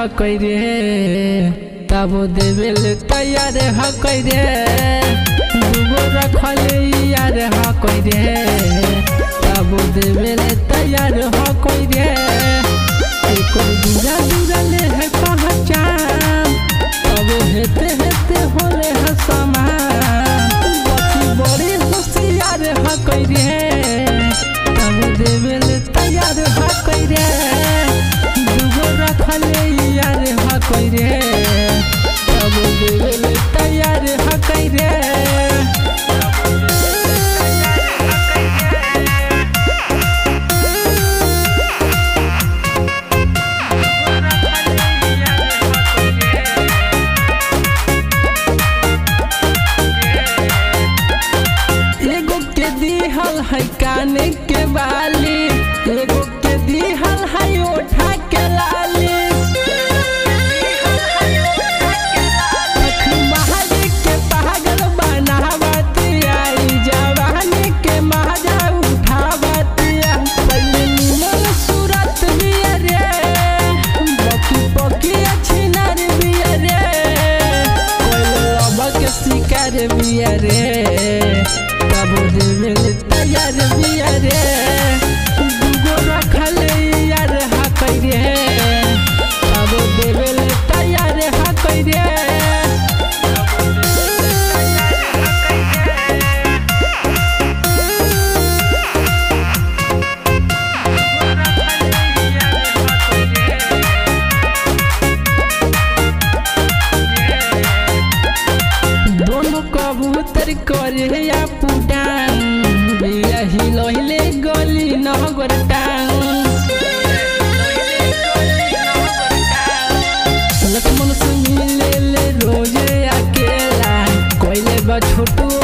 हकई रे तब देवेल तैयार हकई रे दूगो रखले यार हकई रे तब देवेल तैयार हकई रे एको दूरा दूरा ले है पहचान तब हेते हेते होले है समान बाकी बड़ी होशियार हकई रे तब देवेल तैयार हकई रे दूगो रखले यार हकई रे तब देवेल तैयार हकई रे। दिहल है काने के बाली एगो के दिहल है ओठा के लाली महाजी के पागल बनावती आई जवानी के महाजा उठावतिया पहले निमन सूरत बिया रे बकी बकी अच्छी नार बिया रे पहले लब के शिकार बिया रे तब देवेल तैयार बिया रे दूगो रखले यार हकई रे तब देवेल तैयार हकई रे। दोनों कबूतर करे या पुडान बिया हिलहिले गली नगर टाउन लक्ष्मण से मिले ले रोजे अकेला कोइले बा छोटू